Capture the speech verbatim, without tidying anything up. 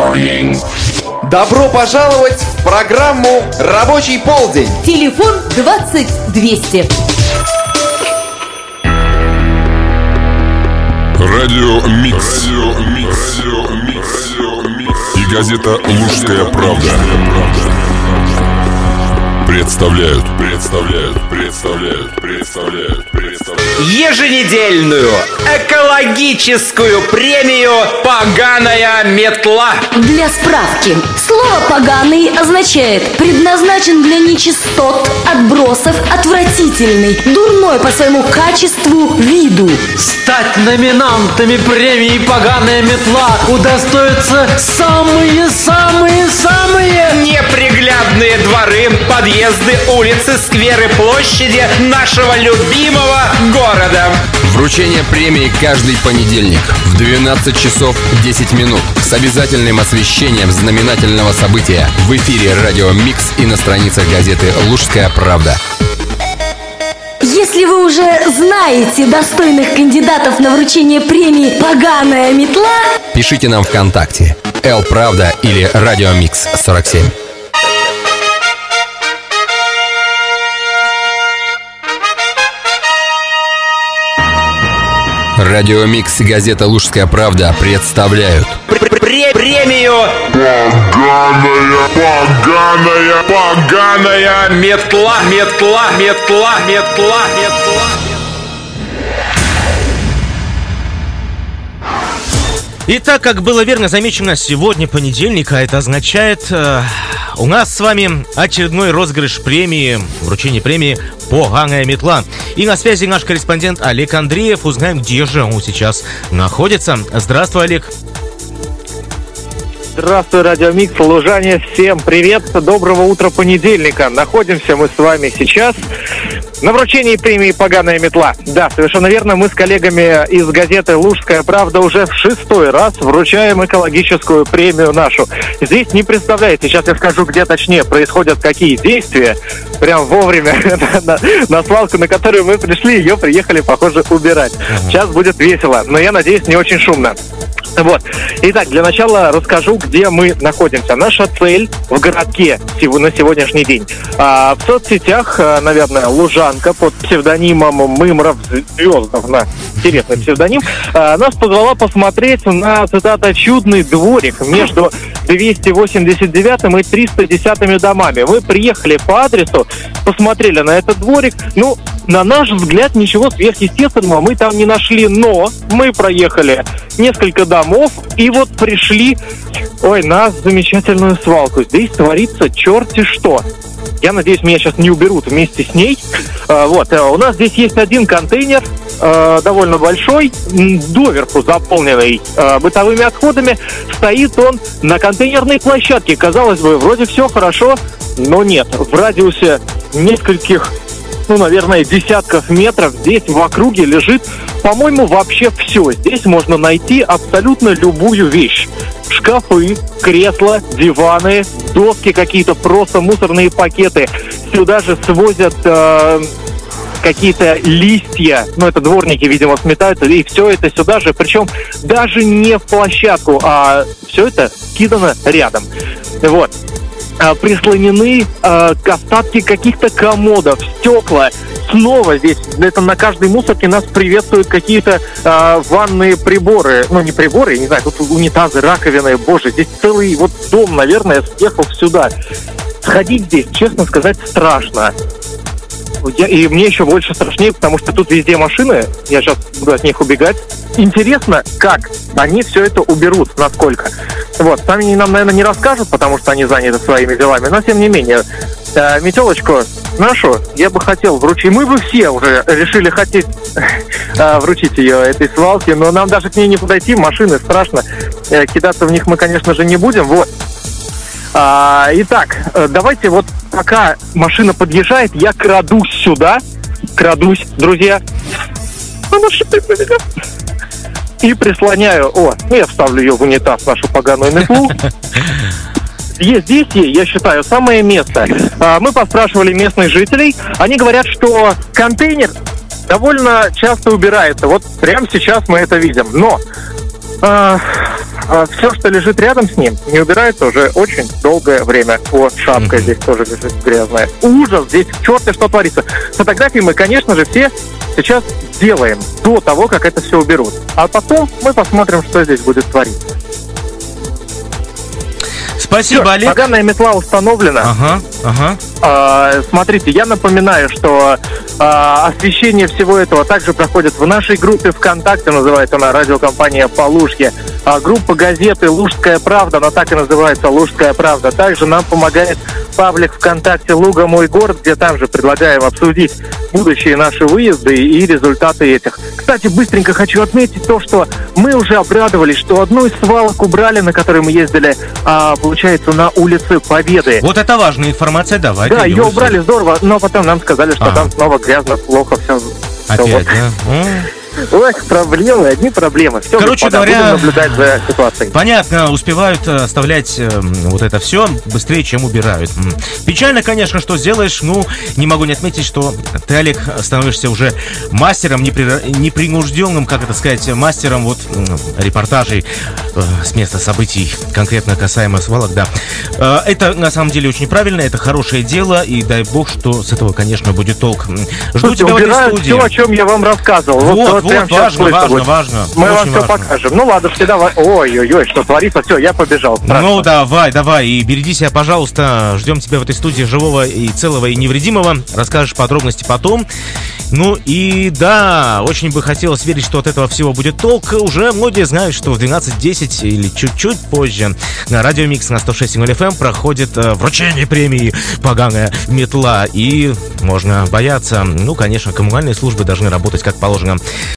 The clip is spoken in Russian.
Добро пожаловать в программу «Рабочий полдень». Телефон двадцать двести. Радио Микс. Радио Микс. Радио Микс. И газета «Лужская правда» представляют, представляют, представляют, представляют, представляют еженедельную экологическую премию «Поганая метла». Для справки, слово «поганый» означает предназначен для нечистот, отбросов, отвратительный, дурной по своему качеству, виду. Стать номинантами премии «Поганая метла» удостоятся самые-самые-самые неприглядные дворы, подъезды, улицы, скверы, площади нашего любимого города. Вручение премии каждый понедельник в двенадцать часов десять минут с обязательным освещением знаменательного события в эфире «Радио Микс» и на страницах газеты «Лужская правда». Если вы уже знаете достойных кандидатов на вручение премии «Поганая метла», пишите нам ВКонтакте «Эл Правда» или «Радио Микс сорок семь». Радио Микс и газета «Лужская правда» представляют премию «Поганая, поганая, поганая метла, метла, метла, метла, метла». Итак, как было верно замечено, сегодня понедельник, а это означает, э, у нас с вами очередной розыгрыш премии, вручение премии «Поганая метла». И на связи наш корреспондент Олег Андреев. Узнаем, где же он сейчас находится. Здравствуй, Олег. Здравствуй, Радио Микс, лужане, всем привет, доброго утра понедельника. Находимся мы с вами сейчас на вручении премии «Поганая метла». Да, совершенно верно, мы с коллегами из газеты «Лужская правда» уже в шестой раз вручаем экологическую премию нашу. Здесь, не представляете, сейчас я скажу, где точнее происходят какие действия. Прям вовремя на, на свалку, на которую мы пришли, ее приехали, похоже, убирать. Сейчас будет весело, но я надеюсь, не очень шумно. Вот. Итак, для начала расскажу, где мы находимся. Наша цель в городке на сегодняшний день. А, в соцсетях, наверное, Лужанка под псевдонимом Мымров Звездовна, интересный псевдоним, а, нас позвала посмотреть на, цитата, «чудный дворик между двести восемьдесят девятым и триста десятыми домами». Мы приехали по адресу, посмотрели на этот дворик. Ну, на наш взгляд, ничего сверхъестественного мы там не нашли, но мы проехали несколько домов и вот пришли, ой, на замечательную свалку. Здесь творится черти что. Я надеюсь, меня сейчас не уберут вместе с ней. А, вот, а у нас здесь есть один контейнер, а, довольно большой, доверху заполненный а, бытовыми отходами. Стоит он на контейнерной площадке. Казалось бы, вроде все хорошо, но нет. В радиусе нескольких, ну, наверное, десятков метров здесь в округе лежит, по-моему, вообще все. Здесь можно найти абсолютно любую вещь. Шкафы, кресла, диваны, доски какие-то, просто мусорные пакеты. Сюда же свозят э, какие-то листья, ну, это дворники, видимо, сметают, и все это сюда же, причем даже не в площадку, а все это кидано рядом. Вот. Прислонены э, остатки каких-то комодов, стекла. Снова здесь, это на каждой мусорке нас приветствуют какие-то э, ванные приборы. Ну, не приборы, я не знаю, тут унитазы, раковины. Боже, здесь целый вот дом, наверное, съехал сюда. Ходить здесь, честно сказать, страшно. Я, и мне еще больше страшнее, потому что тут везде машины. Я сейчас буду от них убегать. Интересно, как они все это уберут, насколько. Вот, сами нам, наверное, не расскажут, потому что они заняты своими делами. Но, тем не менее, э, метелочку нашу я бы хотел вручить. Мы бы все уже решили хотеть э, вручить ее этой свалке, но нам даже к ней не подойти, машины страшно. Э, кидаться в них мы, конечно же, не будем. Вот. А, итак, давайте вот пока машина подъезжает, я крадусь сюда. Крадусь, друзья. И прислоняю. О, я вставлю ее в унитаз, нашу поганую метлу. Здесь, здесь, я считаю, самое место. А, мы поспрашивали местных жителей. Они говорят, что контейнер довольно часто убирается. Вот прямо сейчас мы это видим. Но... А, все, что лежит рядом с ним, не убирается уже очень долгое время. Вот шапка mm-hmm. здесь тоже лежит грязная. Ужас, здесь черт что творится. Фотографии мы, конечно же, все сейчас сделаем до того, как это все уберут. А потом мы посмотрим, что здесь будет твориться. Спасибо, Все, Олег. поганая метла установлена. Ага, ага. А, смотрите, я напоминаю, что а, освещение всего этого также проходит в нашей группе ВКонтакте, называется она радиокомпания «Полушки». А, группа газеты «Лужская правда», она так и называется «Лужская правда». Также нам помогает паблик ВКонтакте «Луга. Мой город», где там же предлагаем обсудить будущие наши выезды и результаты этих. Кстати, быстренько хочу отметить то, что мы уже обрадовались, что одну из свалок убрали, на которой мы ездили, а, получается, на улице Победы. Вот это важная информация, давай. Да, ее убрали здорово, но потом нам сказали, что а. там снова грязно, плохо все. Опять, вот. да? Ой, проблемы, одни проблемы. Все, короче господа, говоря, будем наблюдать за ситуацией. Понятно, успевают оставлять э, вот это все быстрее, чем убирают. Печально, конечно, что сделаешь. Ну, не могу не отметить, что ты, Олег, становишься уже мастером, непри... непринужденным, как это сказать, мастером вот репортажей э, с места событий, конкретно касаемо свалок, да. Э, это на самом деле очень правильно, это хорошее дело, и дай бог, что с этого, конечно, будет толк. Жду Слушайте, тебя в этой студии. Все, о чем я вам рассказывал. Вот, вот, вот, вот важно, важно, важно. Мы вам все важно. покажем. Ну ладно, все, давай. Ой-ой-ой, что творится, все, я побежал. Страшно. Ну давай, давай, и береги себя, пожалуйста. Ждем тебя в этой студии живого и целого и невредимого. Расскажешь подробности потом. Ну и да, очень бы хотелось верить, что от этого всего будет толк. Уже многие знают, что в двенадцать десять или чуть-чуть позже на Радио Микс на сто шесть и ноль эф эм проходит э, вручение премии «Поганая метла». И можно бояться. Ну, конечно, коммунальные службы должны работать как положено.